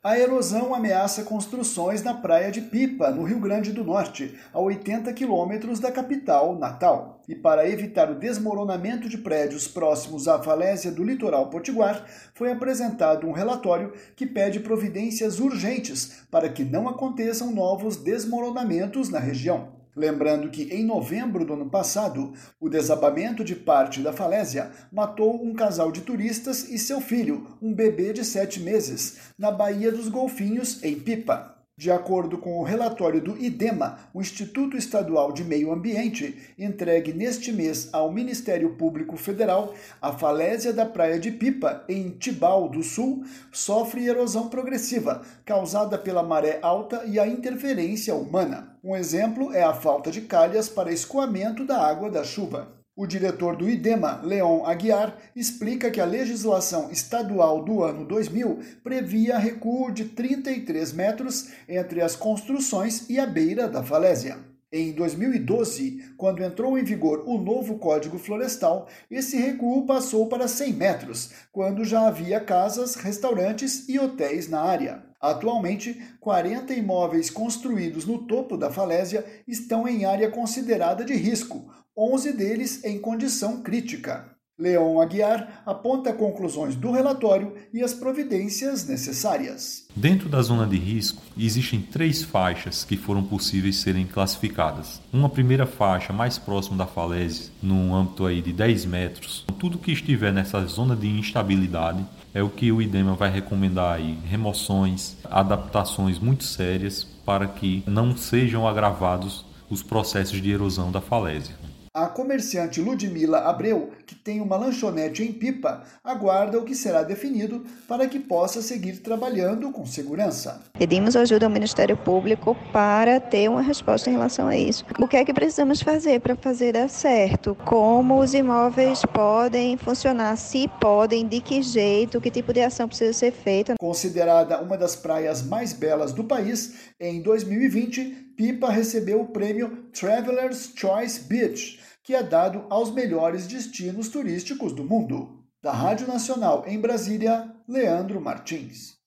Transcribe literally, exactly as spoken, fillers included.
A erosão ameaça construções na praia de Pipa, no Rio Grande do Norte, a oitenta quilômetros da capital, Natal. E para evitar o desmoronamento de prédios próximos à falésia do litoral potiguar, foi apresentado um relatório que pede providências urgentes para que não aconteçam novos desmoronamentos na região. Lembrando que, em novembro do ano passado, o desabamento de parte da falésia matou um casal de turistas e seu filho, um bebê de sete meses, na Baía dos Golfinhos, em Pipa. De acordo com o relatório do IDEMA, o Instituto Estadual de Meio Ambiente, entregue neste mês ao Ministério Público Federal, a falésia da praia de Pipa, em Tibau do Sul, sofre erosão progressiva, causada pela maré alta e a interferência humana. Um exemplo é a falta de calhas para escoamento da água da chuva. O diretor do IDEMA, Leon Aguiar, explica que a legislação estadual do ano dois mil previa recuo de trinta e três metros entre as construções e a beira da falésia. Em dois mil e doze, quando entrou em vigor o novo Código Florestal, esse recuo passou para cem metros, quando já havia casas, restaurantes e hotéis na área. Atualmente, quarenta imóveis construídos no topo da falésia estão em área considerada de risco, onze deles em condição crítica. Leon Aguiar aponta conclusões do relatório e as providências necessárias. Dentro da zona de risco, existem três faixas que foram possíveis serem classificadas. Uma primeira faixa mais próxima da falésia, num âmbito aí de dez metros. Tudo que estiver nessa zona de instabilidade é o que o IDEMA vai recomendar aí, remoções, adaptações muito sérias para que não sejam agravados os processos de erosão da falésia. A comerciante Ludmila Abreu, que tem uma lanchonete em Pipa, aguarda o que será definido para que possa seguir trabalhando com segurança. Pedimos ajuda ao Ministério Público para ter uma resposta em relação a isso. O que é que precisamos fazer para fazer dar certo? Como os imóveis podem funcionar? Se podem, de que jeito? Que tipo de ação precisa ser feita? Considerada uma das praias mais belas do país, em dois mil e vinte, Pipa recebeu o prêmio Traveler's Choice Beach, que é dado aos melhores destinos turísticos do mundo. Da Rádio Nacional em Brasília, Leandro Martins.